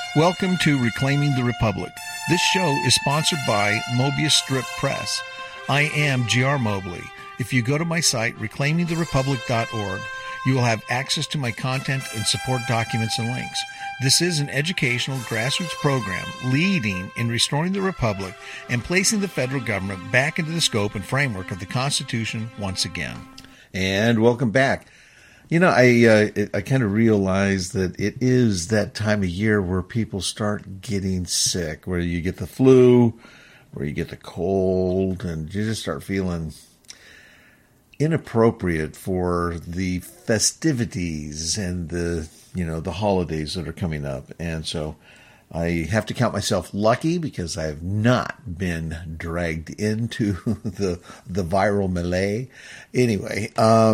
Welcome to Reclaiming the Republic. This show is sponsored by Mobius Strip Press. I am G.R. Mobley. If you go to my site, reclaimingtherepublic.org, you will have access to my content and support documents and links. This is an educational grassroots program leading in restoring the Republic and placing the federal government back into the scope and framework of the Constitution once again. And welcome back. You know, I kind of realized that it is that time of year where people start getting sick, where you get the flu, where you get the cold, and you just start feeling inappropriate for the festivities and the holidays that are coming up. And so I have to count myself lucky because I have not been dragged into the viral melee. Anyway,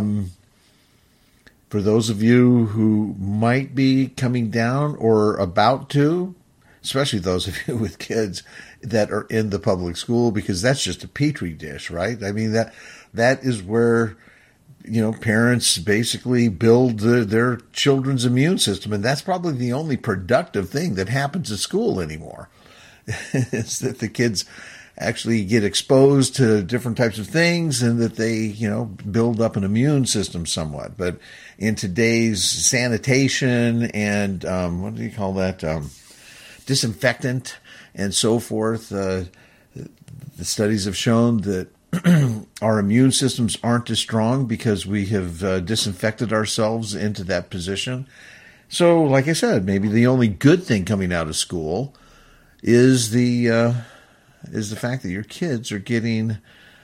for those of you who might be coming down or about to, especially those of you with kids that are in the public school, because that's just a petri dish, right? I mean, that is where, parents basically build their children's immune system. And that's probably the only productive thing that happens at school anymore, is that the kids actually get exposed to different types of things and that they, build up an immune system somewhat. But in today's sanitation and, what do you call that? Disinfectant and so forth, the studies have shown that our immune systems aren't as strong because we have disinfected ourselves into that position. So, like I said, maybe the only good thing coming out of school is the fact that your kids are getting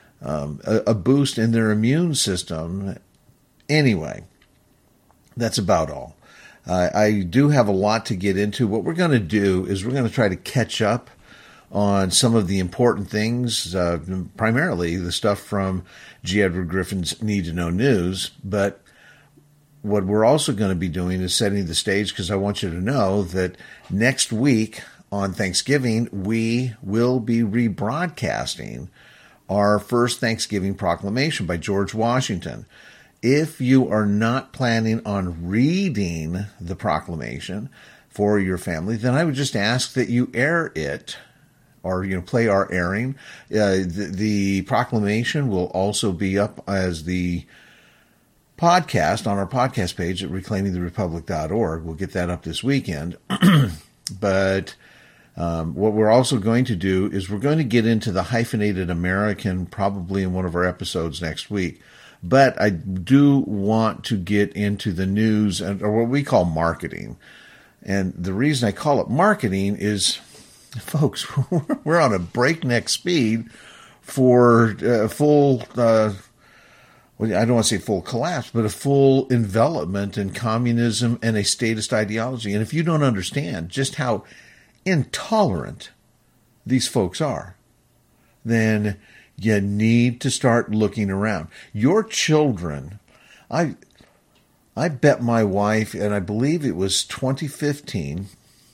a boost in their immune system. Anyway, that's about all. I do have a lot to get into. What we're going to do is we're going to try to catch up on some of the important things, primarily the stuff from G. Edward Griffin's Need to Know News. But what we're also going to be doing is setting the stage, because I want you to know that next week on Thanksgiving, we will be rebroadcasting our first Thanksgiving proclamation by George Washington. If you are not planning on reading the proclamation for your family, then I would just ask that you air it, or play our airing. The proclamation will also be up as the podcast on our podcast page at reclaimingtherepublic.org. We'll get that up this weekend. But what we're also going to do is we're going to get into the hyphenated American probably in one of our episodes next week. But I do want to get into the news, or what we call marketing. And the reason I call it marketing is, folks, we're on a breakneck speed for full, I don't want to say full collapse, but a full envelopment in communism and a statist ideology. And if you don't understand just how intolerant these folks are, then you need to start looking around. Your children, I bet my wife, and I believe it was 2015,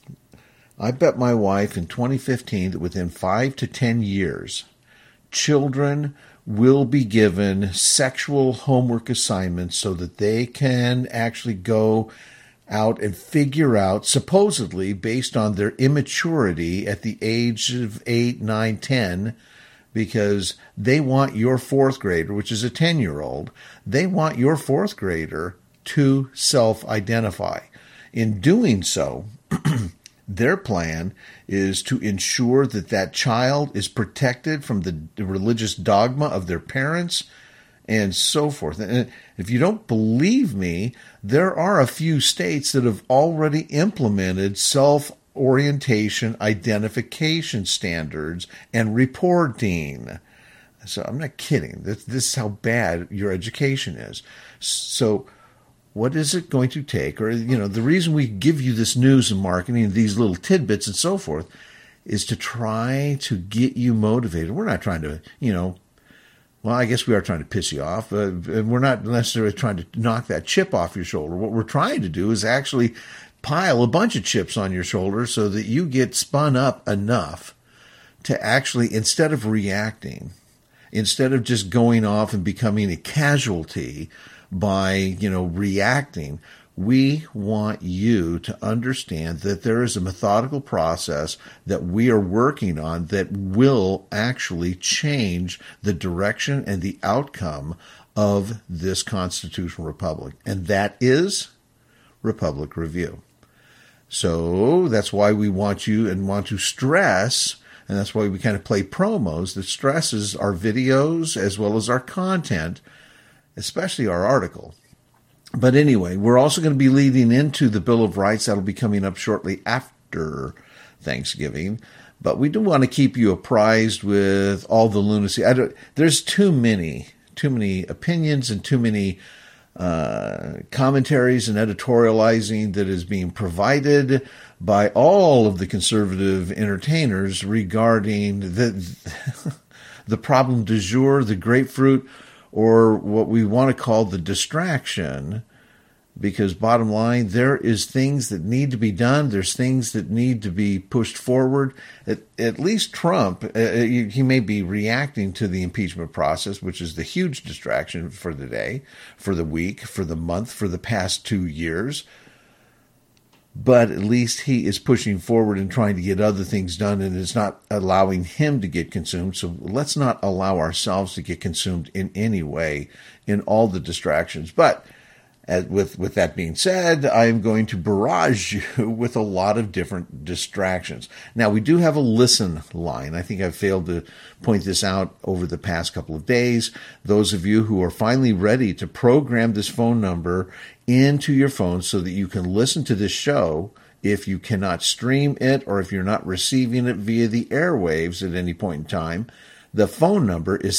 I bet my wife in 2015 that within 5 to 10 years, children will be given sexual homework assignments so that they can actually go out and figure out, supposedly based on their immaturity at the age of 8, 9, 10, because they want your fourth grader, which is a 10-year-old, they want your fourth grader to self-identify. In doing so, their plan is to ensure that that child is protected from the religious dogma of their parents and so forth. And if you don't believe me, there are a few states that have already implemented self-orientation identification standards and reporting. So I'm not kidding. This is how bad your education is. So what is it going to take? Or, the reason we give you this news and marketing, these little tidbits and so forth, is to try to get you motivated. We're not trying to, well, I guess we are trying to piss you off. We're not necessarily trying to knock that chip off your shoulder. What we're trying to do is actually pile a bunch of chips on your shoulder so that you get spun up enough to actually, instead of reacting, instead of just going off and becoming a casualty by, reacting, We want you to understand that there is a methodical process that we are working on that will actually change the direction and the outcome of this constitutional republic. And that is Republic Review. So that's why we want you and want to stress, and that's why we kind of play promos that stresses our videos as well as our content, especially our article. But anyway, we're also going to be leading into the Bill of Rights. That'll be coming up shortly after Thanksgiving. But we do want to keep you apprised with all the lunacy. There's too many opinions and too many commentaries and editorializing that is being provided by all of the conservative entertainers regarding the problem du jour, the grapefruit, or what we want to call the distraction, because bottom line, there is things that need to be done. There's things that need to be pushed forward. At least Trump, he may be reacting to the impeachment process, which is the huge distraction for the day, for the week, for the month, for the past 2 years. But at least he is pushing forward and trying to get other things done, and it's not allowing him to get consumed. So let's not allow ourselves to get consumed in any way in all the distractions. But with that being said, I'm going to barrage you with a lot of different distractions. Now, we do have a listen line. I think I've failed to point this out over the past couple of days. Those of you who are finally ready to program this phone number into your phone so that you can listen to this show if you cannot stream it or if you're not receiving it via the airwaves at any point in time, the phone number is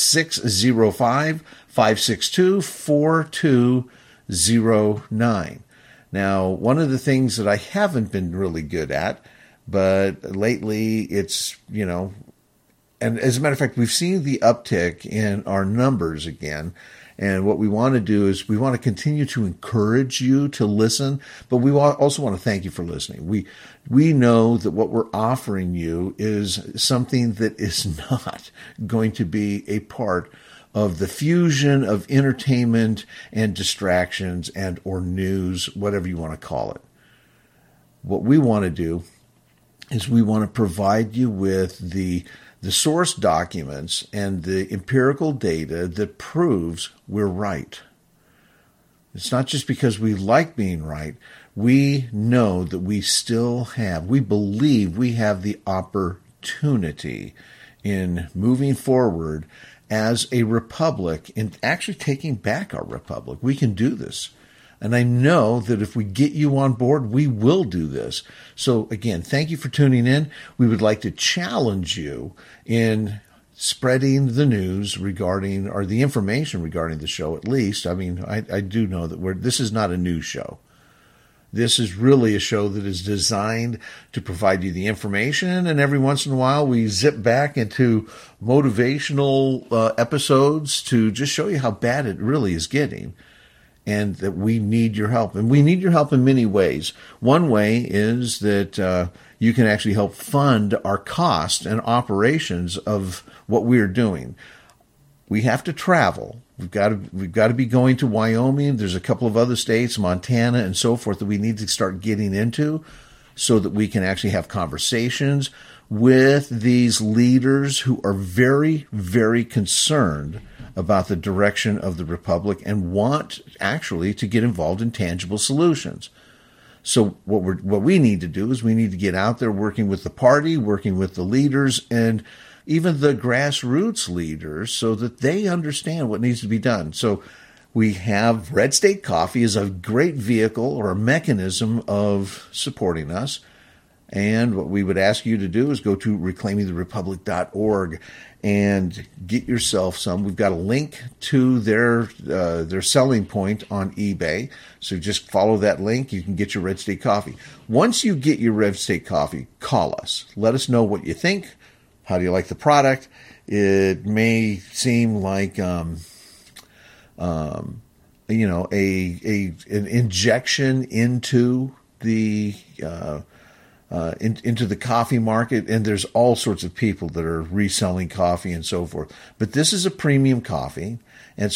605-562-4209. Now, one of the things that I haven't been really good at, but lately it's, and as a matter of fact, we've seen the uptick in our numbers again. And what we want to do is we want to continue to encourage you to listen, but we also want to thank you for listening. We know that what we're offering you is something that is not going to be a part of the fusion of entertainment and distractions and or news, whatever you want to call it. What we want to do is we want to provide you with the source documents and the empirical data that proves we're right. It's not just because we like being right. We know that we believe we have the opportunity in moving forward as a republic and actually taking back our republic. We can do this. And I know that if we get you on board, we will do this. So again, thank you for tuning in. We would like to challenge you in spreading the news regarding, or the information regarding the show at least. I mean, I do know that this is not a news show. This is really a show that is designed to provide you the information, and every once in a while we zip back into motivational episodes to just show you how bad it really is getting. And that we need your help. And we need your help in many ways. One way is that you can actually help fund our cost and operations of what we're doing. We have to travel. We've got to be going to Wyoming. There's a couple of other states, Montana and so forth, that we need to start getting into so that we can actually have conversations with these leaders who are very, very concerned about the direction of the republic and want actually to get involved in tangible solutions. So what we need to do is we need to get out there working with the party, working with the leaders, and even the grassroots leaders so that they understand what needs to be done. So we have Red State Coffee as a great vehicle or a mechanism of supporting us. And what we would ask you to do is go to reclaimingtherepublic.org and get yourself some. We've got a link to their selling point on eBay. So just follow that link. You can get your Red State Coffee. Once you get your Red State Coffee, call us. Let us know what you think. How do you like the product? It may seem like an injection into the into the coffee market, and there's all sorts of people that are reselling coffee and so forth. But this is a premium coffee, and so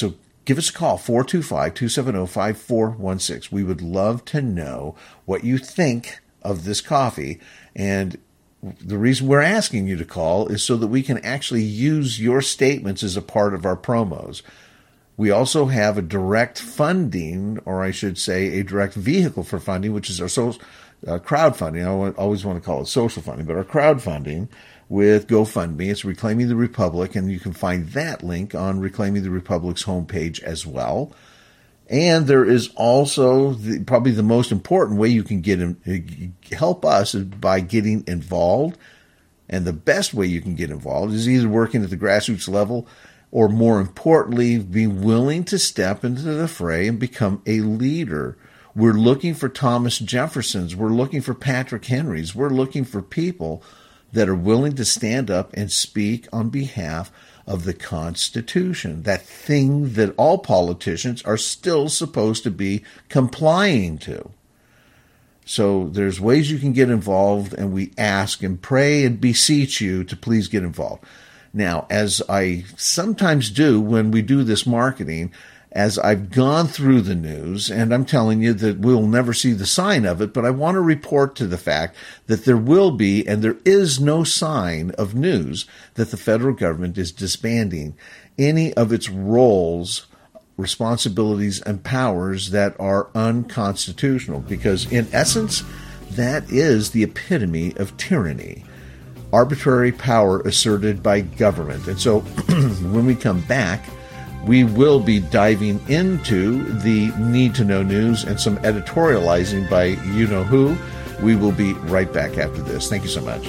give us a call, 425-270-5416. We would love to know what you think of this coffee. And the reason we're asking you to call is so that we can actually use your statements as a part of our promos. We also have a direct funding, or I should say a direct vehicle for funding, which is our crowdfunding. I always want to call it social funding, but our crowdfunding with GoFundMe. It's Reclaiming the Republic, and you can find that link on Reclaiming the Republic's homepage as well. And there is also probably the most important way you can help us is by getting involved. And the best way you can get involved is either working at the grassroots level or, more importantly, being willing to step into the fray and become a leader. We're looking for Thomas Jeffersons. We're looking for Patrick Henrys. We're looking for people that are willing to stand up and speak on behalf of the Constitution, that thing that all politicians are still supposed to be complying to. So there's ways you can get involved, and we ask and pray and beseech you to please get involved. Now, as I sometimes do when we do this marketing, as I've gone through the news, and I'm telling you that we'll never see the sign of it, but I want to report to the fact that there will be, and there is no sign of news that the federal government is disbanding any of its roles, responsibilities, and powers that are unconstitutional, because in essence, that is the epitome of tyranny. Arbitrary power asserted by government. And so when we come back, we will be diving into the need-to-know news and some editorializing by you-know-who. We will be right back after this. Thank you so much.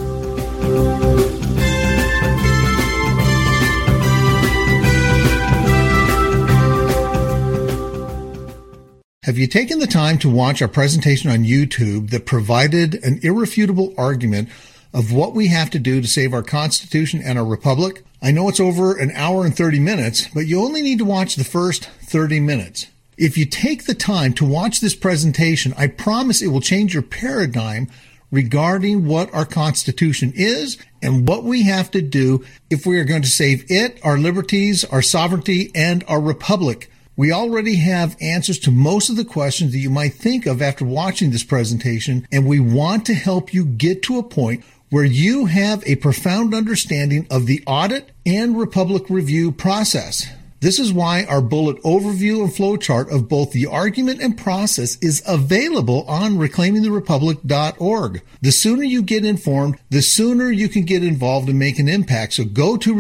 Have you taken the time to watch our presentation on YouTube that provided an irrefutable argument of what we have to do to save our Constitution and our Republic? I know it's over an hour and 30 minutes, but you only need to watch the first 30 minutes. If you take the time to watch this presentation, I promise it will change your paradigm regarding what our Constitution is and what we have to do if we are going to save it, our liberties, our sovereignty, and our Republic. We already have answers to most of the questions that you might think of after watching this presentation, and we want to help you get to a point where you have a profound understanding of the audit and Republic review process. This is why our bullet overview and flowchart of both the argument and process is available on reclaimingtherepublic.org. The sooner you get informed, the sooner you can get involved and make an impact. So go to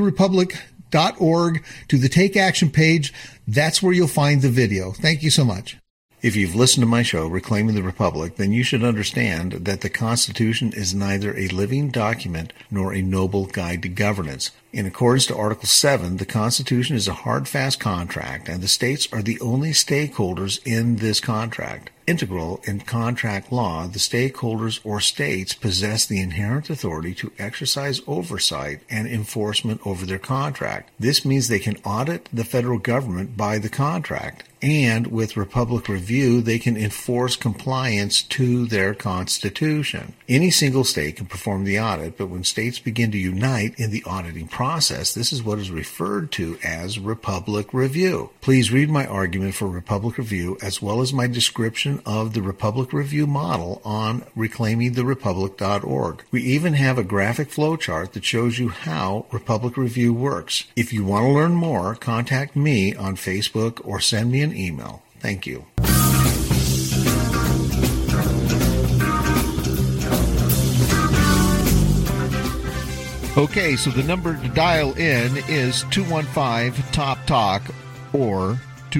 reclaimingtherepublic.org to the Take Action page. That's where you'll find the video. Thank you so much. If you've listened to my show, Reclaiming the Republic, then you should understand that the Constitution is neither a living document nor a noble guide to governance. In accordance to Article 7, the Constitution is a hard, fast contract, and the states are the only stakeholders in this contract. Integral in contract law, the stakeholders or states possess the inherent authority to exercise oversight and enforcement over their contract. This means they can audit the federal government by the contract, and with Republic Review, they can enforce compliance to their Constitution. Any single state can perform the audit, but when states begin to unite in the auditing process, this is what is referred to as Republic Review. Please read my argument for Republic Review as well as my description of the Republic Review model on reclaimingtherepublic.org. We even have a graphic flowchart that shows you how Republic Review works. If you want to learn more, contact me on Facebook or send me an email. Thank you. Okay, so the number to dial in is 215-TOP-TALK or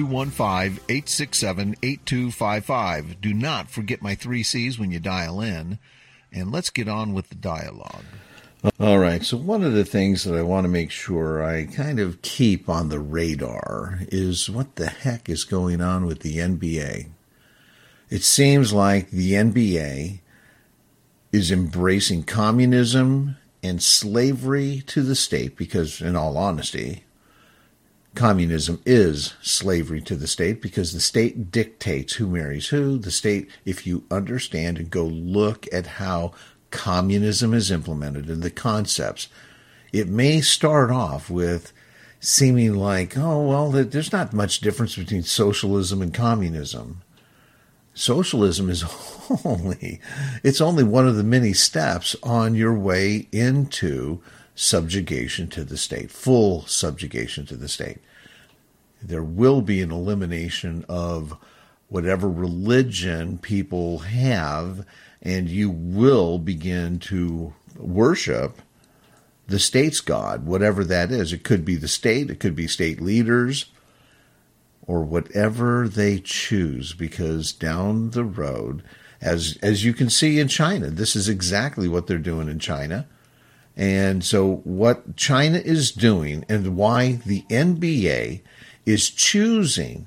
215-867-8255. Do not forget my 3 C's when you dial in, and let's get on with the dialogue. All right, so one of the things that I want to make sure I kind of keep on the radar is what the heck is going on with the NBA. It seems like the NBA is embracing communism and slavery to the state because, in all honesty, communism is slavery to the state because the state dictates who marries who. The state, if you understand and go look at how communism is implemented and the concepts, it may start off with seeming like, oh, well, there's not much difference between socialism and communism. Socialism is it's only one of the many steps on your way into subjugation to the state, full subjugation to the state. There will be an elimination of whatever religion people have, and you will begin to worship the state's God, whatever that is. It could be the state, it could be state leaders, or whatever they choose, because down the road, as you can see in China, this is exactly what they're doing in China. And so what China is doing, and why the NBA is choosing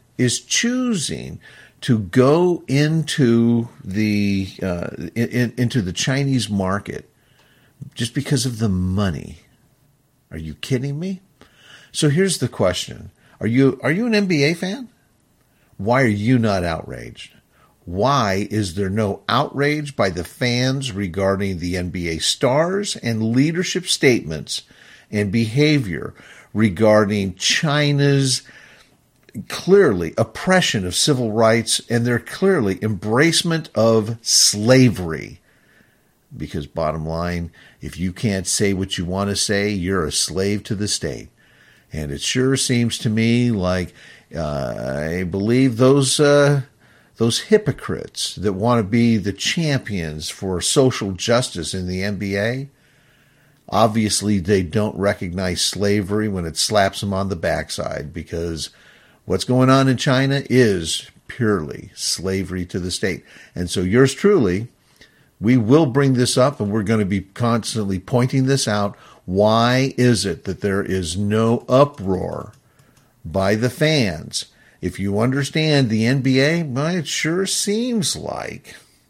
to go into the into the Chinese market, just because of the money. Are you kidding me? So here's the question. Are you an NBA fan? Why are you not outraged? Why is there no outrage by the fans regarding the NBA stars and leadership statements and behavior regarding China's clearly oppression of civil rights and their clearly embracement of slavery? Because bottom line, if you can't say what you want to say, you're a slave to the state. And it sure seems to me like I believe those hypocrites that want to be the champions for social justice in the NBA, obviously they don't recognize slavery when it slaps them on the backside, because what's going on in China is purely slavery to the state. And so yours truly, we will bring this up, and we're going to be constantly pointing this out. Why is it that there is no uproar by the fans? If you understand the NBA, well, it sure seems like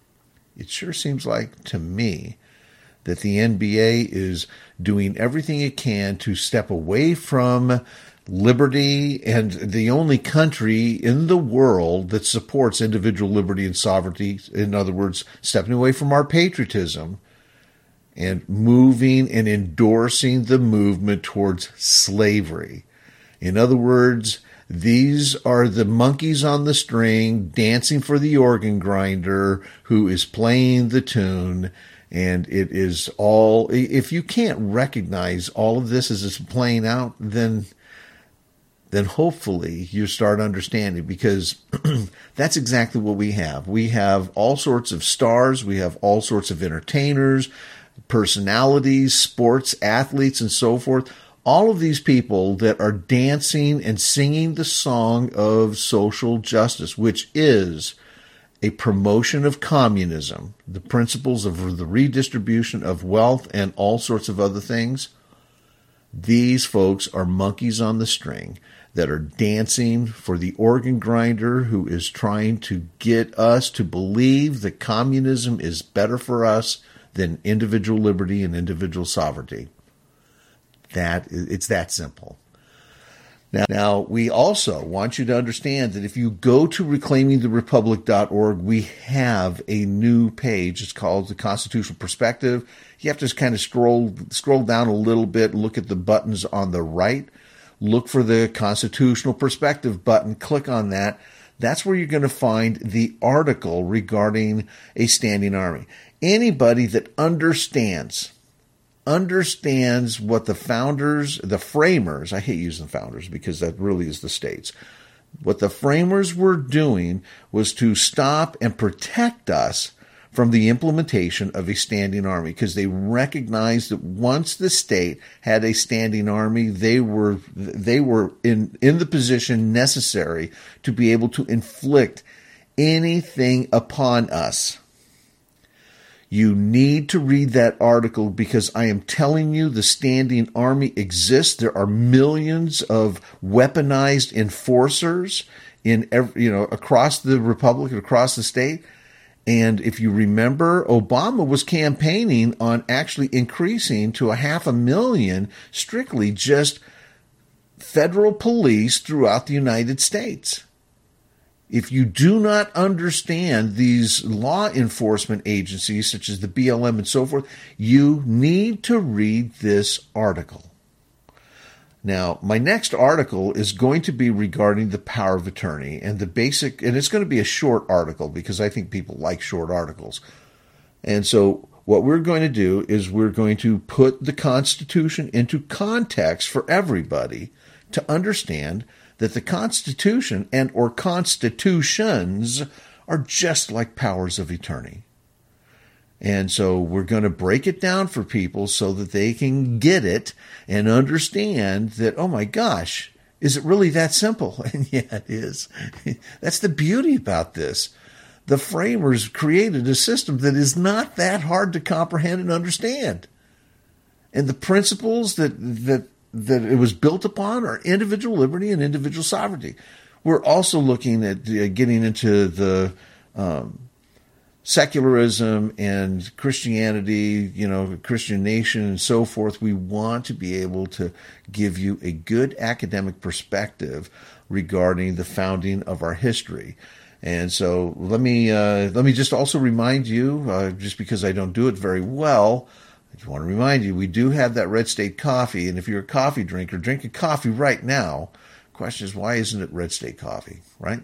to me that the NBA is doing everything it can to step away from liberty, and the only country in the world that supports individual liberty and sovereignty, in other words, stepping away from our patriotism and moving and endorsing the movement towards slavery. In other words, these are the monkeys on the string dancing for the organ grinder who is playing the tune. And it is all, if you can't recognize all of this as it's playing out, then hopefully you start understanding, because that's exactly what we have. We have all sorts of stars. We have all sorts of entertainers, personalities, sports, athletes, and so forth. All of these people that are dancing and singing the song of social justice, which is a promotion of communism, the principles of the redistribution of wealth and all sorts of other things. These folks are monkeys on the string that are dancing for the organ grinder who is trying to get us to believe that communism is better for us than individual liberty and individual sovereignty. It's that simple. Now, we also want you to understand that if you go to reclaimingtherepublic.org, we have a new page. It's called The Constitutional Perspective. You have to just kind of scroll down a little bit, look at the buttons on the right, look for the Constitutional Perspective button, click on that. That's where you're going to find the article regarding a standing army. Anybody that understands what the founders, the framers, I hate using founders because that really is the states. What the framers were doing was to stop and protect us from the implementation of a standing army, because they recognized that once the state had a standing army, they were in the position necessary to be able to inflict anything upon us. You need to read that article, because I am telling you the standing army exists. There are millions of weaponized enforcers across the republic and across the state. And if you remember, Obama was campaigning on actually increasing to 500,000 strictly just federal police throughout the United States. If you do not understand these law enforcement agencies, such as the BLM and so forth, you need to read this article. Now, my next article is going to be regarding the power of attorney and the basic, and it's going to be a short article because I think people like short articles. And so what we're going to do is we're going to put the Constitution into context for everybody to understand that the Constitution and or constitutions are just like powers of attorney. And so we're going to break it down for people so that they can get it and understand that, oh my gosh, is it really that simple? And yeah, it is. That's the beauty about this. The framers created a system that is not that hard to comprehend and understand. And the principles that it was built upon are individual liberty and individual sovereignty. We're also looking at getting into the secularism and Christianity, Christian nation and so forth. We want to be able to give you a good academic perspective regarding the founding of our history. And so let me just also remind you, just because I don't do it very well, I just want to remind you, we do have that Red State coffee. And if you're a coffee drinker, drink a coffee right now. Question is, why isn't it Red State coffee, right?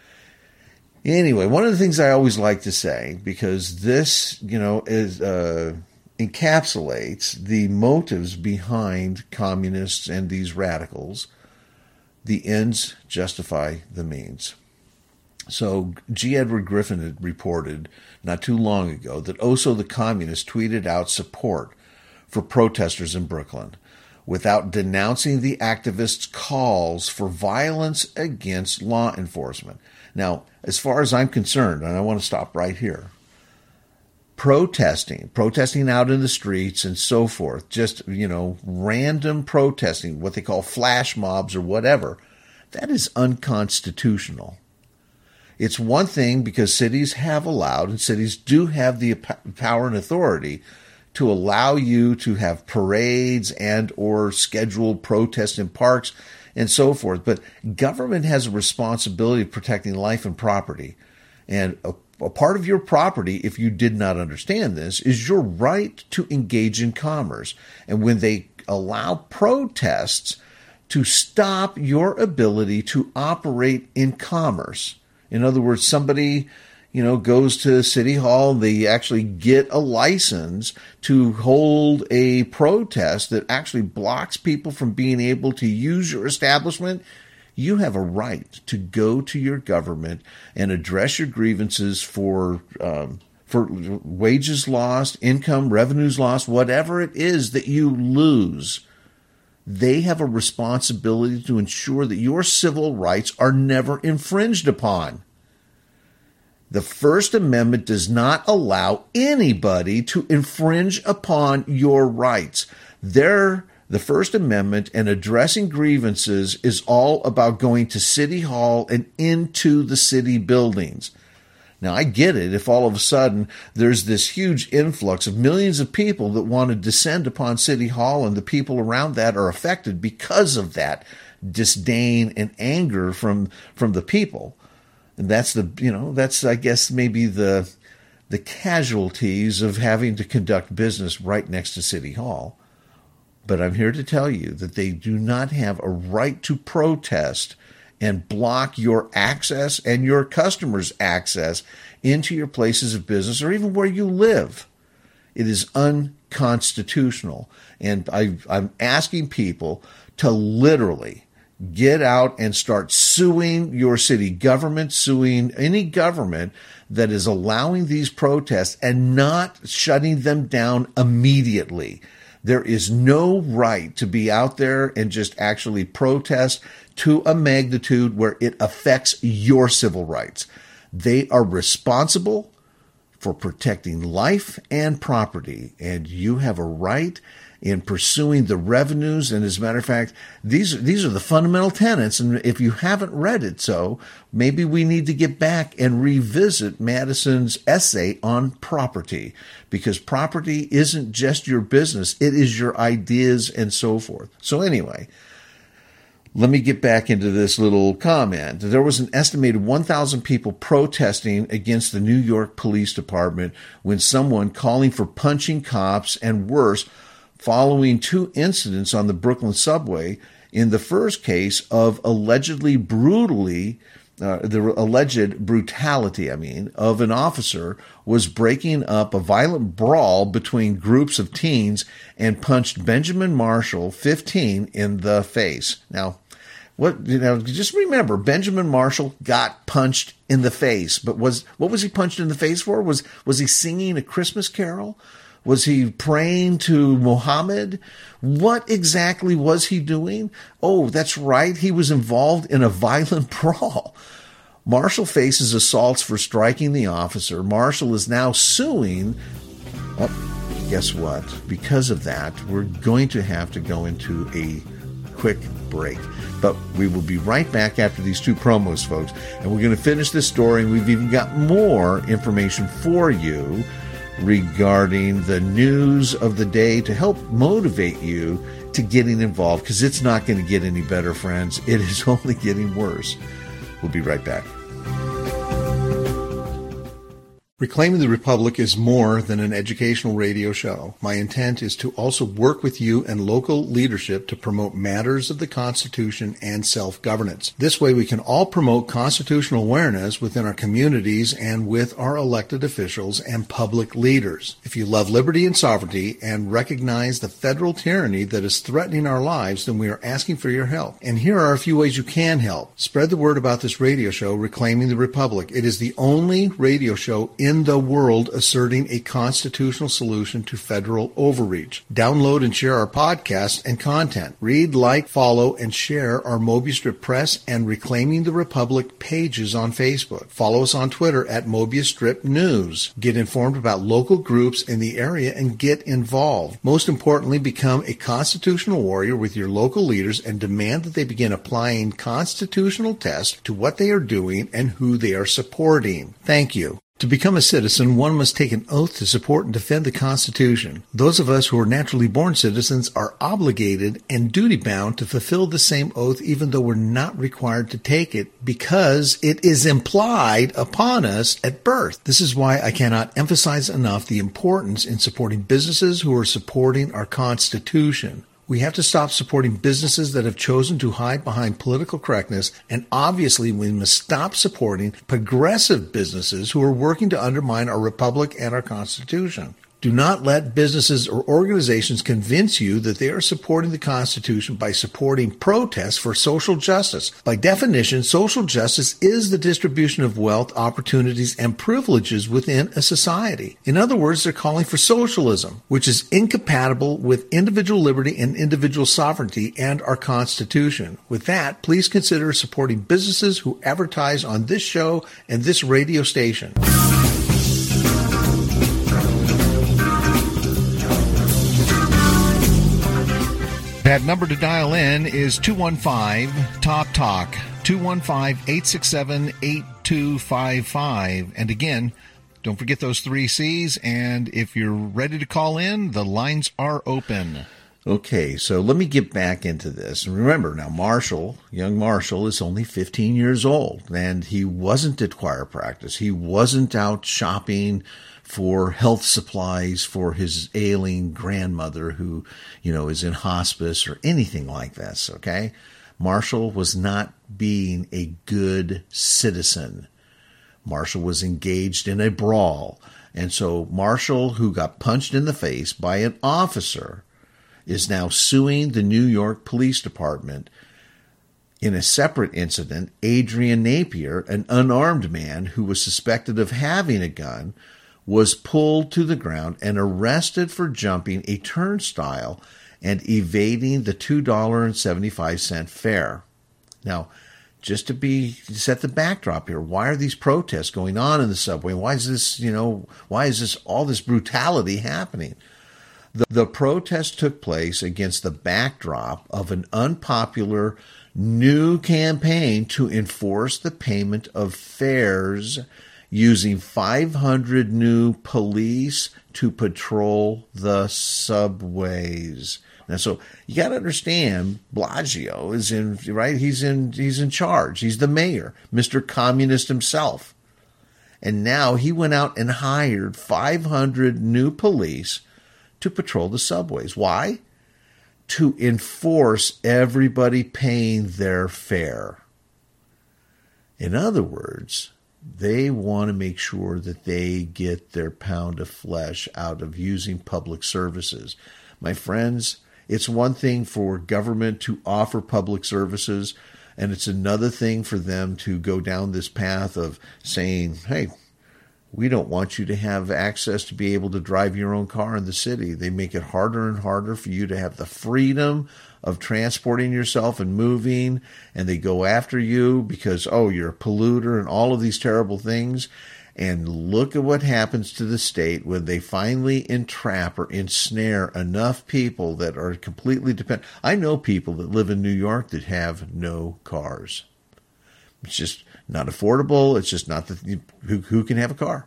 Anyway, one of the things I always like to say, because this, is encapsulates the motives behind communists and these radicals, the ends justify the means. So G. Edward Griffin had reported not too long ago that Oso the communist tweeted out support for protesters in Brooklyn without denouncing the activists' calls for violence against law enforcement. Now, as far as I'm concerned, and I want to stop right here, protesting out in the streets and so forth, just, random protesting, what they call flash mobs or whatever, that is unconstitutional. It's one thing because cities have allowed, and cities do have the power and authority to allow you to have parades and or scheduled protests in parks and so forth. But government has a responsibility of protecting life and property. And a part of your property, if you did not understand this, is your right to engage in commerce. And when they allow protests to stop your ability to operate in commerce, in other words, somebody goes to City Hall, they actually get a license to hold a protest that actually blocks people from being able to use your establishment. You have a right to go to your government and address your grievances for wages lost, income, revenues lost, whatever it is that you lose. They have a responsibility to ensure that your civil rights are never infringed upon. The First Amendment does not allow anybody to infringe upon your rights. The First Amendment and addressing grievances is all about going to City Hall and into the city buildings. Now, I get it if all of a sudden there's this huge influx of millions of people that want to descend upon City Hall and the people around that are affected because of that disdain and anger from the people. And that's I guess maybe the casualties of having to conduct business right next to City Hall. But I'm here to tell you that they do not have a right to protest and block your access and your customers' access into your places of business or even where you live. It is unconstitutional. And I'm asking people to literally get out and start suing your city government, suing any government that is allowing these protests and not shutting them down immediately. There is no right to be out there and just actually protest to a magnitude where it affects your civil rights. They are responsible for protecting life and property, and you have a right in pursuing the revenues. And as a matter of fact, these are the fundamental tenets. And if you haven't read it, so maybe we need to get back and revisit Madison's essay on property, because property isn't just your business. It is your ideas and so forth. So anyway, let me get back into this little comment. There was an estimated 1,000 people protesting against the New York Police Department when someone calling for punching cops and worse following two incidents on the Brooklyn subway in the first case of the alleged brutality, of an officer was breaking up a violent brawl between groups of teens and punched Benjamin Marshall, 15, in the face. Now, just remember, Benjamin Marshall got punched in the face, but what was he punched in the face for? Was he singing a Christmas carol? Was he praying to Muhammad? What exactly was he doing? Oh, that's right. He was involved in a violent brawl. Marshall faces assaults for striking the officer. Marshall is now suing. Oh, guess what? Because of that, we're going to have to go into a quick break. But we will be right back after these two promos, folks. And we're going to finish this story, and we've even got more information for you regarding the news of the day to help motivate you to getting involved, because it's not going to get any better, friends. It is only getting worse. We'll be right back. Reclaiming the Republic is more than an educational radio show. My intent is to also work with you and local leadership to promote matters of the Constitution and self-governance. This way we can all promote constitutional awareness within our communities and with our elected officials and public leaders. If you love liberty and sovereignty and recognize the federal tyranny that is threatening our lives, then we are asking for your help. And here are a few ways you can help. Spread the word about this radio show, Reclaiming the Republic. It is the only radio show in the world asserting a constitutional solution to federal overreach. Download and share our podcast and content. Read, like, follow, and share our Mobius Strip Press and Reclaiming the Republic pages on Facebook. Follow us on Twitter at Mobius Strip News. Get informed about local groups in the area and get involved. Most importantly, become a constitutional warrior with your local leaders and demand that they begin applying constitutional tests to what they are doing and who they are supporting. Thank you. To become a citizen, one must take an oath to support and defend the Constitution. Those of us who are naturally born citizens are obligated and duty-bound to fulfill the same oath even though we're not required to take it because it is implied upon us at birth. This is why I cannot emphasize enough the importance in supporting businesses who are supporting our Constitution. We have to stop supporting businesses that have chosen to hide behind political correctness, and obviously we must stop supporting progressive businesses who are working to undermine our republic and our Constitution. Do not let businesses or organizations convince you that they are supporting the Constitution by supporting protests for social justice. By definition, social justice is the distribution of wealth, opportunities, and privileges within a society. In other words, they're calling for socialism, which is incompatible with individual liberty and individual sovereignty and our Constitution. With that, please consider supporting businesses who advertise on this show and this radio station. That number to dial in is 215-TALK-TALK, 215-867-8255. And again, don't forget those 3 C's. And if you're ready to call in, the lines are open. Okay, so let me get back into this. And remember, now young Marshall is only 15 years old, and he wasn't at choir practice. He wasn't out shopping for health supplies for his ailing grandmother who, is in hospice or anything like this, okay? Marshall was not being a good citizen. Marshall was engaged in a brawl. And so Marshall, who got punched in the face by an officer, is now suing the New York Police Department. In a separate incident, Adrian Napier, an unarmed man who was suspected of having a gun, was pulled to the ground and arrested for jumping a turnstile and evading the $2.75 fare. Now, just to set the backdrop here, why are these protests going on in the subway? Why is all this brutality happening? The protest took place against the backdrop of an unpopular new campaign to enforce the payment of fares using 500 new police to patrol the subways. Now, so you got to understand, Blasio is he's in charge. He's the mayor, Mr. Communist himself. And now he went out and hired 500 new police to patrol the subways. Why? to enforce everybody paying their fare. In other words, they want to make sure that they get their pound of flesh out of using public services. My friends, it's one thing for government to offer public services, and it's another thing for them to go down this path of saying, hey, we don't want you to have access to be able to drive your own car in the city. They make it harder and harder for you to have the freedom of transporting yourself and moving, and they go after you because, oh, you're a polluter and all of these terrible things. And look at what happens to the state when they finally entrap or ensnare enough people that are completely dependent. I know people that live in New York that have no cars. It's just not affordable. It's just not who can have a car.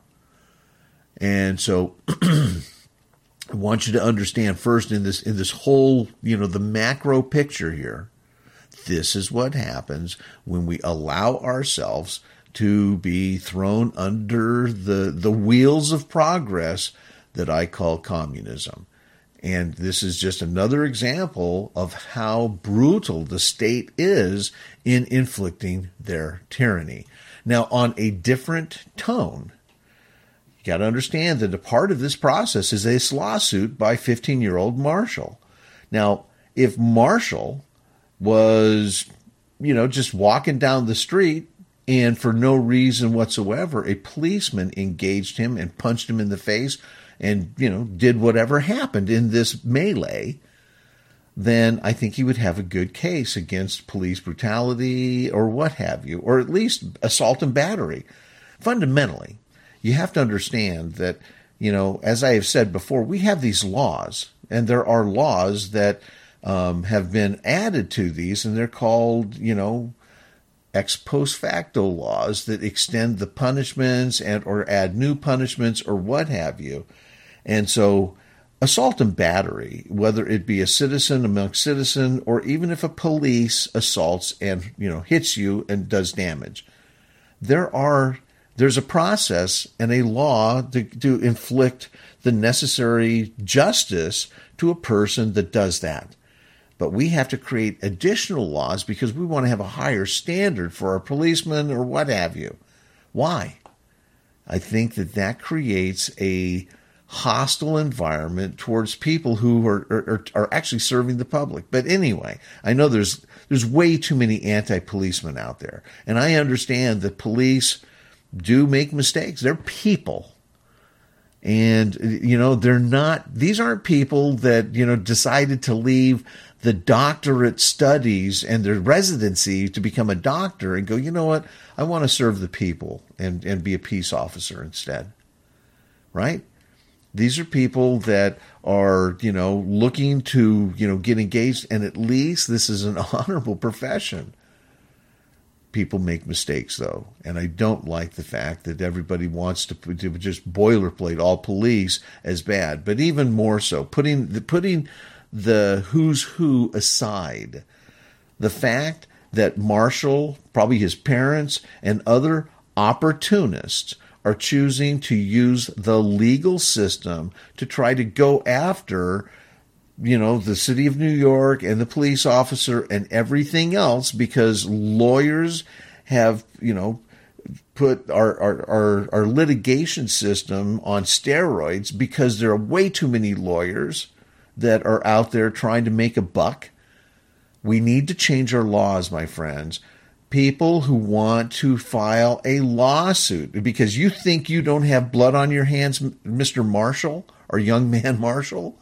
And so I want you to understand first in this whole, the macro picture here, this is what happens when we allow ourselves to be thrown under the wheels of progress that I call communism. And this is just another example of how brutal the state is in inflicting their tyranny. Now, on a different tone, you got to understand that a part of this process is this lawsuit by 15-year-old Marshall. Now, if Marshall was, just walking down the street and for no reason whatsoever, a policeman engaged him and punched him in the face and, did whatever happened in this melee, then I think he would have a good case against police brutality or what have you, or at least assault and battery. Fundamentally, you have to understand that, as I have said before, we have these laws, and there are laws that have been added to these, and they're called, ex post facto laws that extend the punishments and or add new punishments or what have you. And so assault and battery, whether it be a citizen amongst citizen or even if a police assaults and hits you and does damage, there's a process and a law to inflict the necessary justice to a person that does that. But we have to create additional laws because we want to have a higher standard for our policemen or what have you. Why? I think that creates a hostile environment towards people who are actually serving the public. But anyway, I know there's way too many anti-policemen out there. And I understand that police do make mistakes. They're people. And, these aren't people that, decided to leave the doctorate studies and their residency to become a doctor and go, you know what, I want to serve the people and be a peace officer instead. Right? These are people that are, looking to, get engaged, and at least this is an honorable profession. People make mistakes, though, and I don't like the fact that everybody wants to just boilerplate all police as bad. But even more so, putting the who's who aside, the fact that Marshall, probably his parents, and other opportunists are choosing to use the legal system to try to go after, the city of New York and the police officer and everything else because lawyers have, put our litigation system on steroids because there are way too many lawyers that are out there trying to make a buck. We need to change our laws, my friends. People who want to file a lawsuit because you think you don't have blood on your hands, Mr. Marshall or young man Marshall,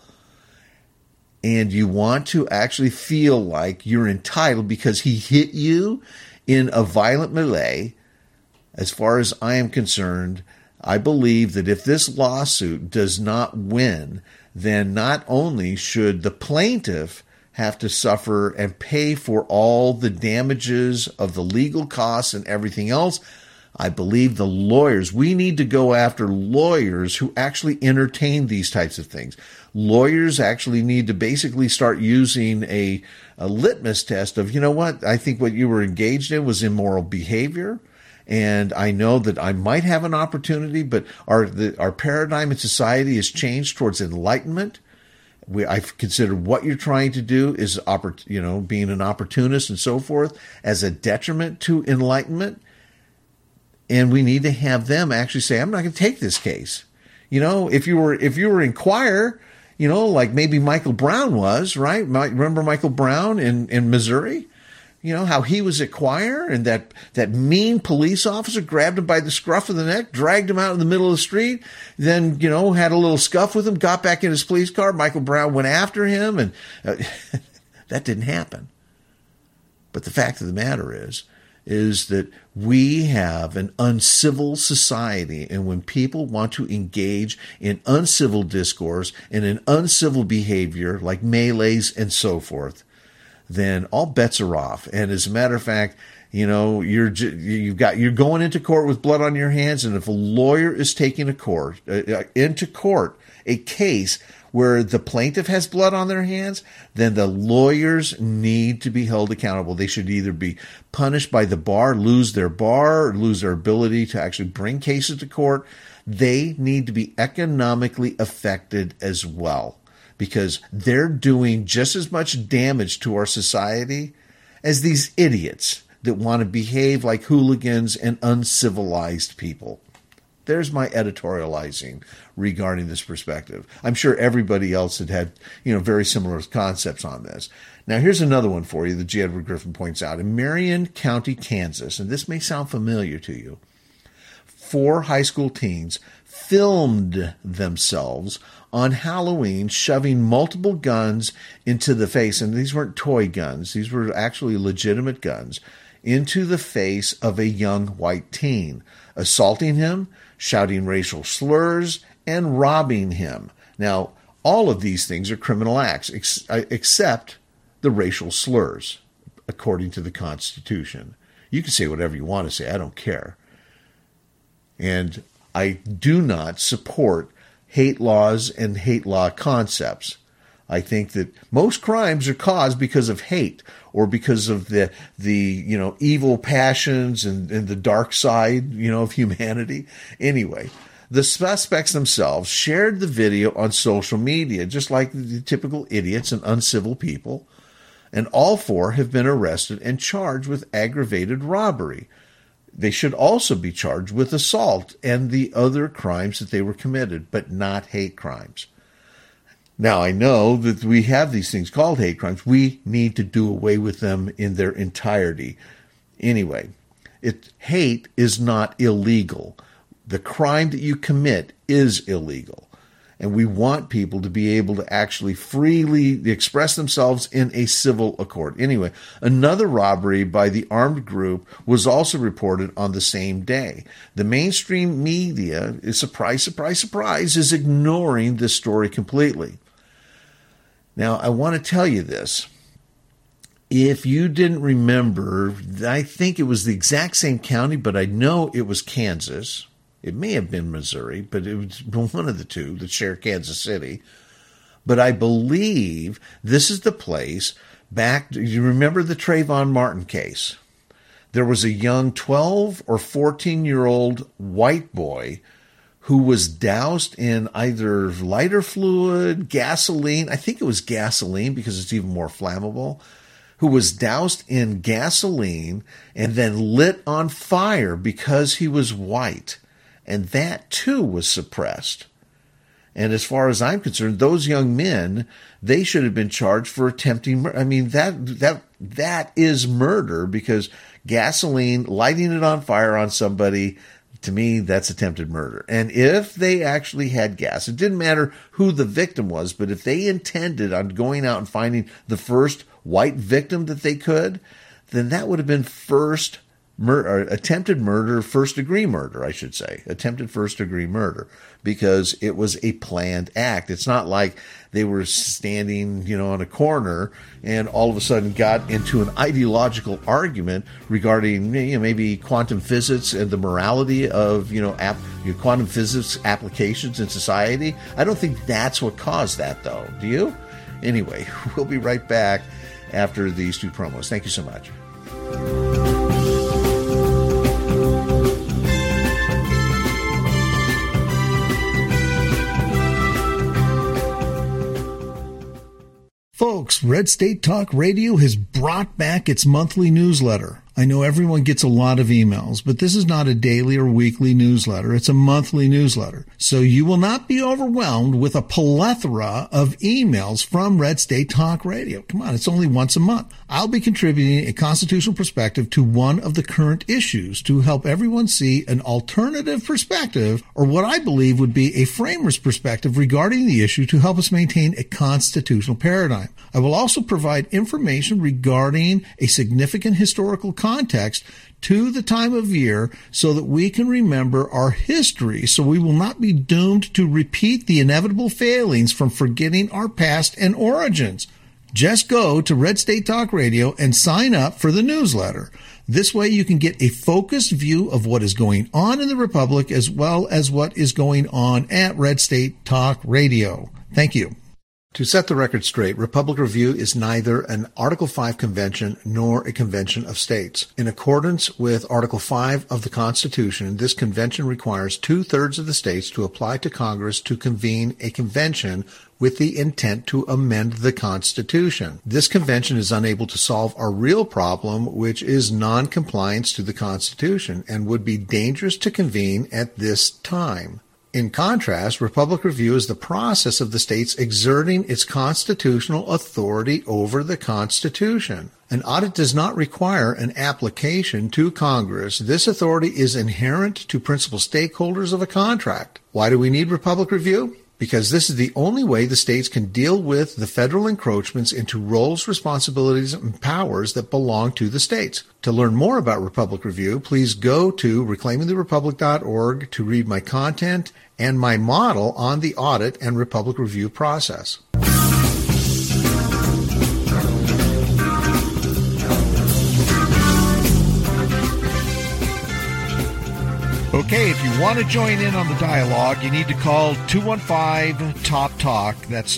and you want to actually feel like you're entitled because he hit you in a violent melee. As far as I am concerned, I believe that if this lawsuit does not win, then not only should the plaintiff have to suffer and pay for all the damages of the legal costs and everything else, I believe the lawyers, we need to go after lawyers who actually entertain these types of things. Lawyers actually need to basically start using a litmus test of, I think what you were engaged in was immoral behavior. And I know that I might have an opportunity, but our paradigm in society has changed towards enlightenment. I've considered what you're trying to do is, being an opportunist and so forth as a detriment to enlightenment. And we need to have them actually say, I'm not going to take this case. If you were in choir, like maybe Michael Brown was, right? Remember Michael Brown in Missouri? How he was at choir and that mean police officer grabbed him by the scruff of the neck, dragged him out in the middle of the street, then, had a little scuff with him, got back in his police car. Michael Brown went after him, and that didn't happen. But the fact of the matter is that we have an uncivil society, and when people want to engage in uncivil discourse and in uncivil behavior like melees and so forth, then all bets are off. And as a matter of fact, you're going into court with blood on your hands, and if a lawyer is taking into court a case where the plaintiff has blood on their hands, then the lawyers need to be held accountable. They should either be punished by the bar, lose their ability to actually bring cases to court. They need to be economically affected as well, because they're doing just as much damage to our society as these idiots that want to behave like hooligans and uncivilized people. There's my editorializing regarding this perspective. I'm sure everybody else had very similar concepts on this. Now, here's another one for you that G. Edward Griffin points out. In Marion County, Kansas, and this may sound familiar to you, 4 high school teens filmed themselves on Halloween shoving multiple guns into the face, and these weren't toy guns, these were actually legitimate guns, into the face of a young white teen, assaulting him, shouting racial slurs, and robbing him. Now, all of these things are criminal acts, except the racial slurs, according to the Constitution. You can say whatever you want to say, I don't care. And I do not support hate laws and hate law concepts. I think that most crimes are caused because of hate or because of the evil passions and the dark side, of humanity. Anyway, the suspects themselves shared the video on social media, just like the typical idiots and uncivil people. And all 4 have been arrested and charged with aggravated robbery. They should also be charged with assault and the other crimes that they were committed, but not hate crimes. Now, I know that we have these things called hate crimes. We need to do away with them in their entirety. Anyway, hate is not illegal. The crime that you commit is illegal. And we want people to be able to actually freely express themselves in a civil accord. Anyway, another robbery by the armed group was also reported on the same day. The mainstream media, surprise, surprise, surprise, is ignoring this story completely. Now, I want to tell you this. If you didn't remember, I think it was the exact same county, but I know it was Kansas. It may have been Missouri, but it was one of the two that share Kansas City. But I believe this is the place you remember the Trayvon Martin case? There was a young 12 or 14-year-old white boy who was doused in either lighter fluid, gasoline. I think it was gasoline because it's even more flammable. Who was doused in gasoline and then lit on fire because he was white. And that, too, was suppressed. And as far as I'm concerned, those young men, they should have been charged for attempting murder. I mean, that is murder because gasoline, lighting it on fire on somebody, to me, that's attempted murder. And if they actually had gas, it didn't matter who the victim was, but if they intended on going out and finding the first white victim that they could, then that would have been attempted murder, first-degree murder, I should say. Attempted first-degree murder, because it was a planned act. It's not like they were standing, on a corner and all of a sudden got into an ideological argument regarding, maybe quantum physics and the morality of, quantum physics applications in society. I don't think that's what caused that, though. Do you? Anyway, we'll be right back after these 2 promos. Thank you so much. Folks, Red State Talk Radio has brought back its monthly newsletter. I know everyone gets a lot of emails, but this is not a daily or weekly newsletter. It's a monthly newsletter. So you will not be overwhelmed with a plethora of emails from Red State Talk Radio. Come on, it's only once a month. I'll be contributing a constitutional perspective to one of the current issues to help everyone see an alternative perspective, or what I believe would be a framer's perspective regarding the issue to help us maintain a constitutional paradigm. I will also provide information regarding a significant historical context to the time of year so that we can remember our history, so we will not be doomed to repeat the inevitable failings from forgetting our past and origins. Just go to Red State Talk Radio and sign up for the newsletter. This way you can get a focused view of what is going on in the Republic as well as what is going on at Red State Talk Radio. Thank you. To set the record straight, Republic Review is neither an Article 5 convention nor a convention of states. In accordance with Article 5 of the Constitution, this convention requires 2/3 of the states to apply to Congress to convene a convention with the intent to amend the Constitution. This convention is unable to solve our real problem, which is non-compliance to the Constitution, and would be dangerous to convene at this time. In contrast, Republic Review is the process of the states exerting its constitutional authority over the Constitution. An audit does not require an application to Congress. This authority is inherent to principal stakeholders of a contract. Why do we need Republic Review? Because this is the only way the states can deal with the federal encroachments into roles, responsibilities, and powers that belong to the states. To learn more about Republic Review, please go to reclaimingtherepublic.org to read my content and my model on the audit and Republic Review process. Okay, if you want to join in on the dialogue, you need to call 215-TOP-TALK. That's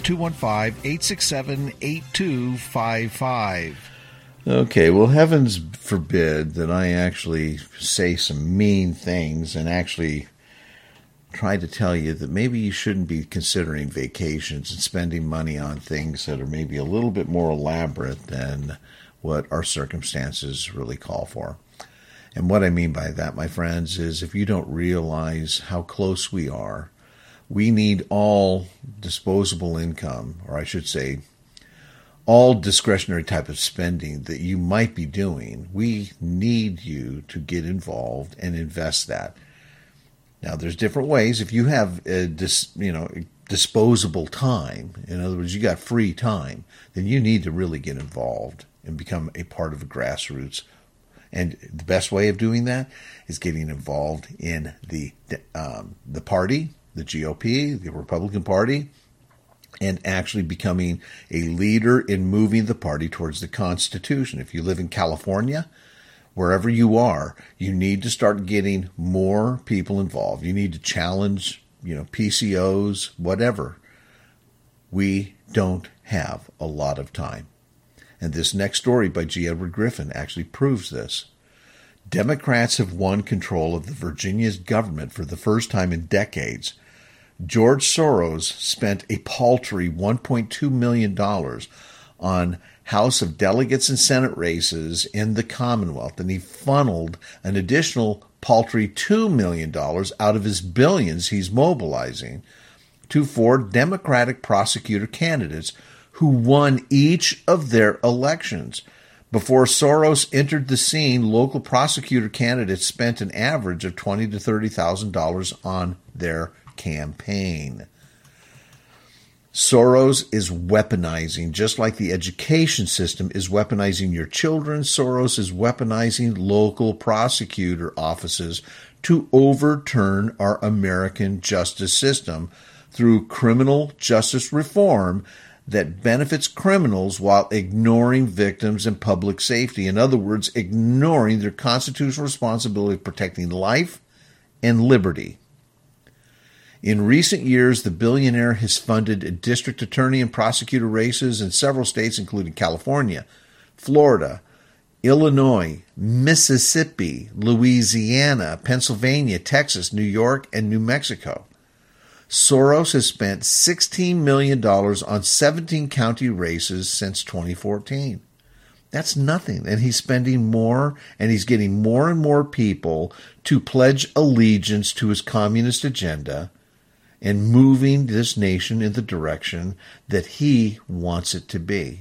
215-867-8255. Okay, well, heavens forbid that I actually say some mean things and actually try to tell you that maybe you shouldn't be considering vacations and spending money on things that are maybe a little bit more elaborate than what our circumstances really call for. And what I mean by that, my friends, is if you don't realize how close we are, we need all disposable income, or I should say, all discretionary type of spending that you might be doing. We need you to get involved and invest that. Now, there's different ways. If you have disposable time, in other words, you got free time, then you need to really get involved and become a part of a grassroots. And the best way of doing that is getting involved in the party, the GOP, the Republican Party, and actually becoming a leader in moving the party towards the Constitution. If you live in California, wherever you are, you need to start getting more people involved. You need to challenge, PCOs, whatever. We don't have a lot of time. And this next story by G. Edward Griffin actually proves this. Democrats have won control of the Virginia's government for the first time in decades. George Soros spent a paltry $1.2 million on House of Delegates and Senate races in the Commonwealth, and he funneled an additional paltry $2 million out of his billions he's mobilizing to 4 Democratic prosecutor candidates who won each of their elections. Before Soros entered the scene, local prosecutor candidates spent an average of $20,000 to $30,000 on their campaign. Soros is weaponizing, just like the education system is weaponizing your children, Soros is weaponizing local prosecutor offices to overturn our American justice system through criminal justice reform that benefits criminals while ignoring victims and public safety. In other words, ignoring their constitutional responsibility of protecting life and liberty. In recent years, the billionaire has funded district attorney and prosecutor races in several states, including California, Florida, Illinois, Mississippi, Louisiana, Pennsylvania, Texas, New York, and New Mexico. Soros has spent $16 million on 17 county races since 2014. That's nothing. And he's spending more, and he's getting more and more people to pledge allegiance to his communist agenda and moving this nation in the direction that he wants it to be.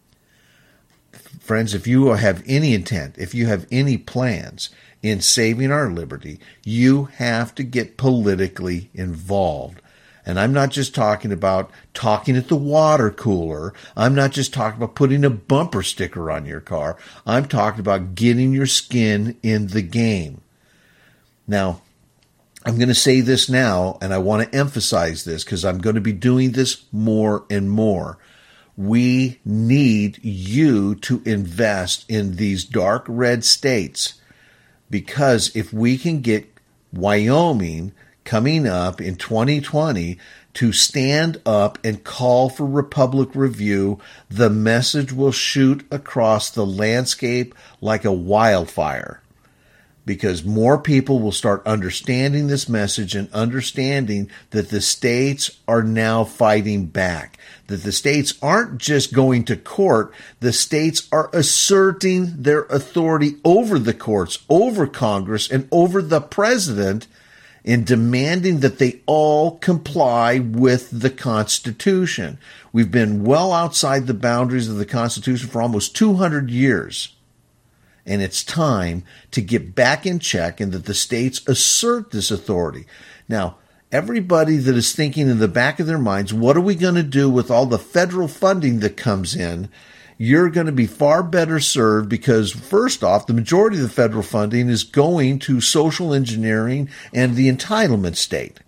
Friends, if you have any intent, if you have any plans in saving our liberty, you have to get politically involved. And I'm not just talking about talking at the water cooler. I'm not just talking about putting a bumper sticker on your car. I'm talking about getting your skin in the game. Now, I'm going to say this now, and I want to emphasize this because I'm going to be doing this more and more. We need you to invest in these dark red states, because if we can get Wyoming coming up in 2020 to stand up and call for Republic review, the message will shoot across the landscape like a wildfire, because more people will start understanding this message and understanding that the states are now fighting back, that the states aren't just going to court, the states are asserting their authority over the courts, over Congress, and over the president, in demanding that they all comply with the Constitution. We've been well outside the boundaries of the Constitution for almost 200 years. And it's time to get back in check and that the states assert this authority. Now, everybody that is thinking in the back of their minds, what are we going to do with all the federal funding that comes in? You're going to be far better served because, first off, the majority of the federal funding is going to social engineering and the entitlement state.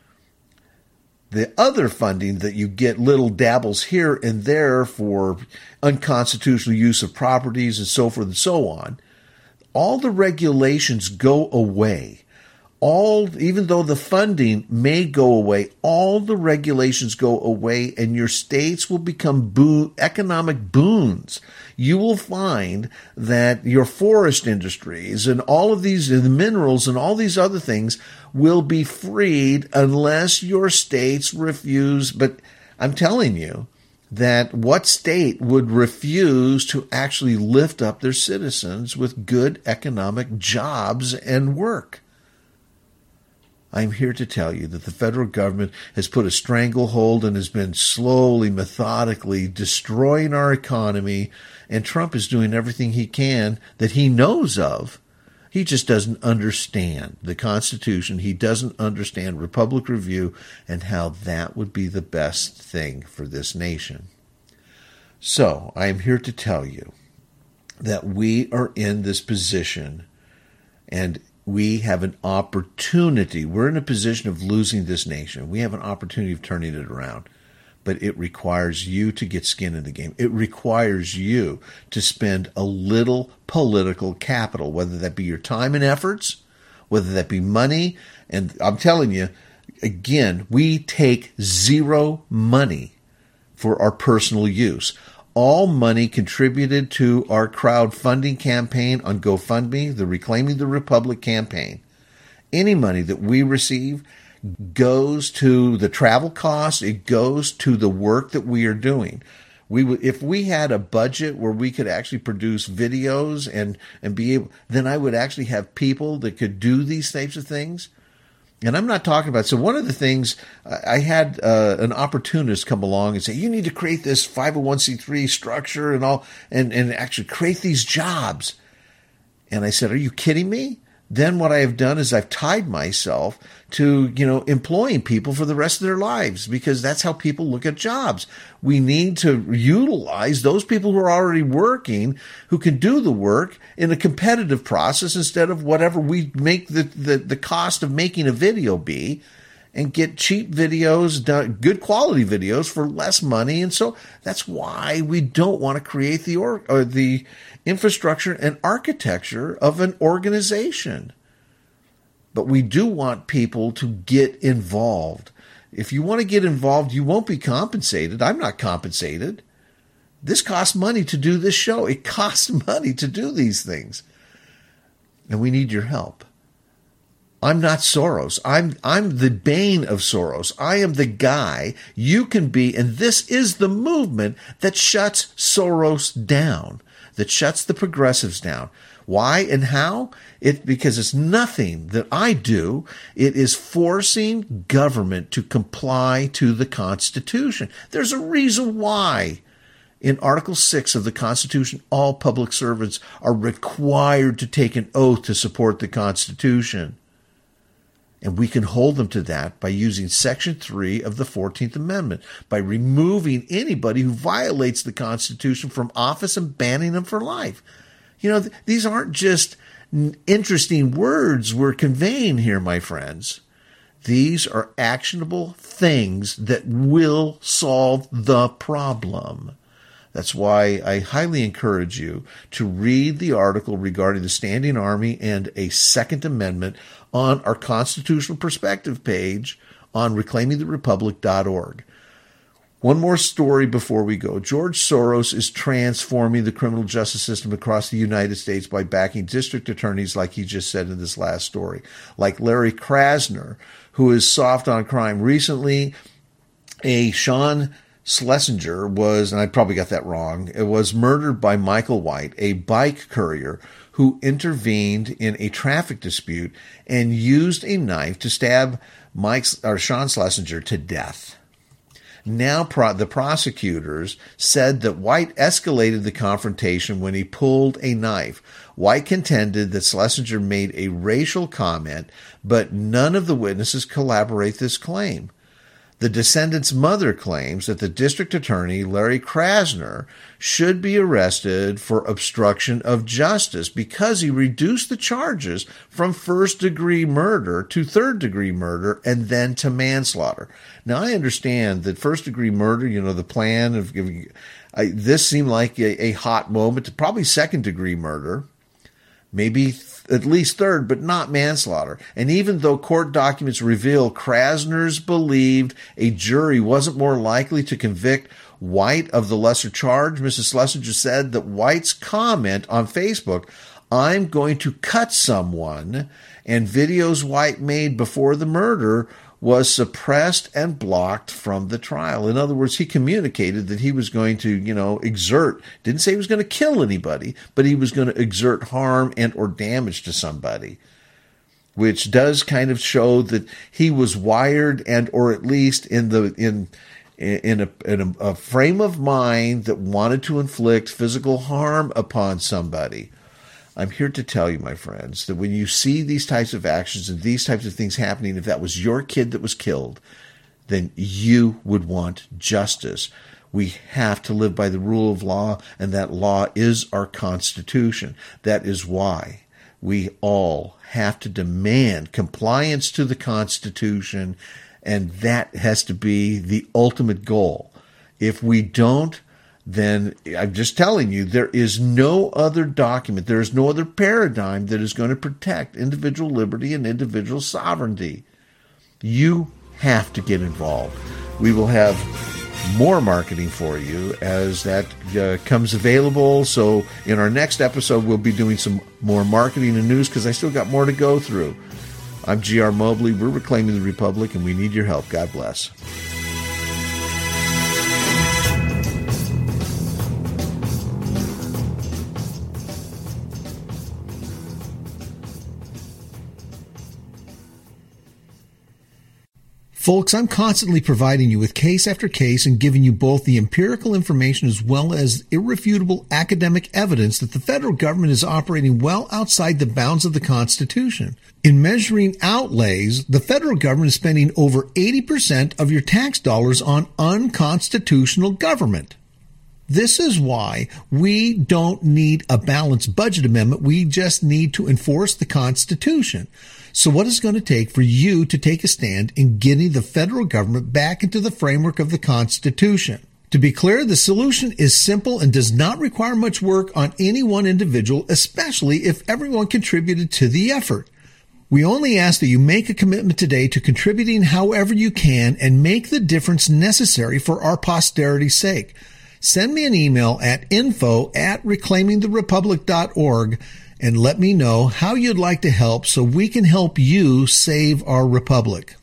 The other funding that you get, little dabbles here and there for unconstitutional use of properties and so forth and so on, all the regulations go away. Even though the funding may go away, all the regulations go away, and your states will become economic boons. You will find that your forest industries and all of these, the minerals and all these other things will be freed unless your states refuse. But I'm telling you that what state would refuse to actually lift up their citizens with good economic jobs and work? I'm here to tell you that the federal government has put a stranglehold and has been slowly, methodically destroying our economy, and Trump is doing everything he can that he knows of. He just doesn't understand the Constitution. He doesn't understand Republic Review and how that would be the best thing for this nation. So I am here to tell you that we are in this position, and we have an opportunity. We're in a position of losing this nation. We have an opportunity of turning it around. But it requires you to get skin in the game. It requires you to spend a little political capital, whether that be your time and efforts, whether that be money. And I'm telling you, again, we take zero money for our personal use. All money contributed to our crowdfunding campaign on GoFundMe, the Reclaiming the Republic campaign, any money that we receive goes to the travel costs. It goes to the work that we are doing. If we had a budget where we could actually produce videos and be able, then I would actually have people that could do these types of things. And I'm not talking about, so one of the things, I had an opportunist come along and say, you need to create this 501c3 structure and all, and actually create these jobs. And I said, are you kidding me? Then what I have done is I've tied myself to, employing people for the rest of their lives, because that's how people look at jobs. We need to utilize those people who are already working, who can do the work in a competitive process instead of whatever we make the cost of making a video be, and get cheap videos, good quality videos for less money. And so that's why we don't want to create the infrastructure and architecture of an organization. But we do want people to get involved. If you want to get involved, you won't be compensated. I'm not compensated. This costs money to do this show. It costs money to do these things. And we need your help. I'm not Soros. I'm the bane of Soros. I am the guy you can be, and this is the movement that shuts Soros down, that shuts the progressives down. Why and how? Because it's nothing that I do. It is forcing government to comply to the Constitution. There's a reason why. In Article 6 of the Constitution, all public servants are required to take an oath to support the Constitution. And we can hold them to that by using Section 3 of the 14th Amendment, by removing anybody who violates the Constitution from office and banning them for life. These aren't just interesting words we're conveying here, my friends. These are actionable things that will solve the problem. That's why I highly encourage you to read the article regarding the Standing Army and a Second Amendment on our Constitutional Perspective page on reclaimingtherepublic.org. One more story before we go. George Soros is transforming the criminal justice system across the United States by backing district attorneys, like he just said in this last story, like Larry Krasner, who is soft on crime. Recently, Sean Schlesinger was, and I probably got that wrong, it was murdered by Michael White, a bike courier who intervened in a traffic dispute and used a knife to stab Sean Schlesinger to death. Now the prosecutors said that White escalated the confrontation when he pulled a knife. White contended that Schlesinger made a racial comment, but none of the witnesses corroborate this claim. The descendant's mother claims that the district attorney, Larry Krasner, should be arrested for obstruction of justice because he reduced the charges from first-degree murder to third-degree murder and then to manslaughter. Now, I understand that first-degree murder, the plan of this seemed like a hot moment to probably second-degree murder, maybe at least third, but not manslaughter. And even though court documents reveal Krasner's believed a jury wasn't more likely to convict White of the lesser charge, Mrs. Schlesinger said that White's comment on Facebook, "I'm going to cut someone," and videos White made before the murder was suppressed and blocked from the trial. In other words, he communicated that he was going to, exert, didn't say he was going to kill anybody, but he was going to exert harm and or damage to somebody, which does kind of show that he was wired and or at least in a frame of mind that wanted to inflict physical harm upon somebody. I'm here to tell you, my friends, that when you see these types of actions and these types of things happening, if that was your kid that was killed, then you would want justice. We have to live by the rule of law, and that law is our Constitution. That is why we all have to demand compliance to the Constitution, and that has to be the ultimate goal. If we don't, then I'm just telling you, there is no other document, there is no other paradigm that is going to protect individual liberty and individual sovereignty. You have to get involved. We will have more marketing for you as that comes available. So in our next episode, we'll be doing some more marketing and news because I still got more to go through. I'm G.R. Mobley. We're Reclaiming the Republic, and we need your help. God bless. Folks, I'm constantly providing you with case after case and giving you both the empirical information as well as irrefutable academic evidence that the federal government is operating well outside the bounds of the Constitution. In measuring outlays, the federal government is spending over 80% of your tax dollars on unconstitutional government. This is why we don't need a balanced budget amendment. We just need to enforce the Constitution. So what is it going to take for you to take a stand in getting the federal government back into the framework of the Constitution? To be clear, the solution is simple and does not require much work on any one individual, especially if everyone contributed to the effort. We only ask that you make a commitment today to contributing however you can and make the difference necessary for our posterity's sake. Send me an email at info@reclaimingtherepublic.org and let me know how you'd like to help so we can help you save our republic.